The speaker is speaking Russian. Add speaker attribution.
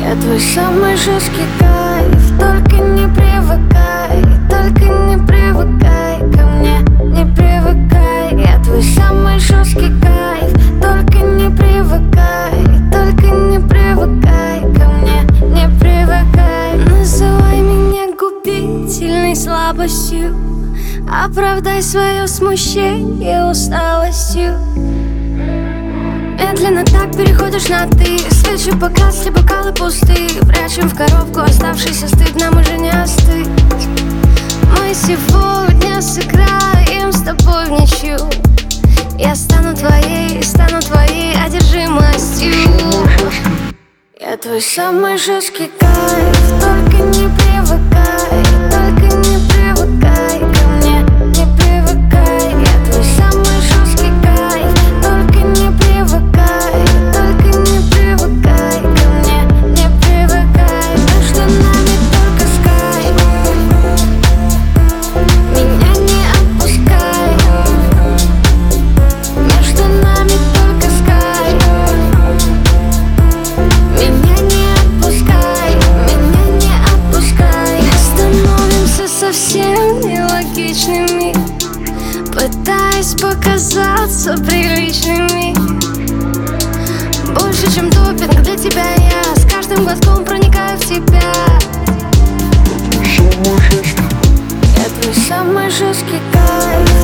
Speaker 1: Я твой самый жесткий кайф, только не привыкай, только не привыкай ко мне, не привыкай. Я твой самый жесткий кайф, только не привыкай, только не привыкай ко мне, не привыкай. Называй меня губительной слабостью, оправдай свое смущение усталостью. Медленно так переходишь на ты. Свечи погасли, бокалы пусты. Прячем в коробку оставшийся стыд. Нам уже не остыть. Мы сегодня сыграем с тобой в ничью. Я стану твоей одержимостью. Я твой самый жесткий кайф, только не привыкай, только не привыкай ко мне, не привыкай. Я твой самый жесткий кайф, только не привыкай, только не привыкай ко мне, не привыкай. Между нами только скайп, меня не отпускай. Между нами только скайп, меня не отпускай, меня не отпускай. Становимся совсем нелогичными, пытаясь показаться приличными. Больше, чем допинг для тебя я с каждым глотком проникаю в тебя. Я твой самый жесткий кайф,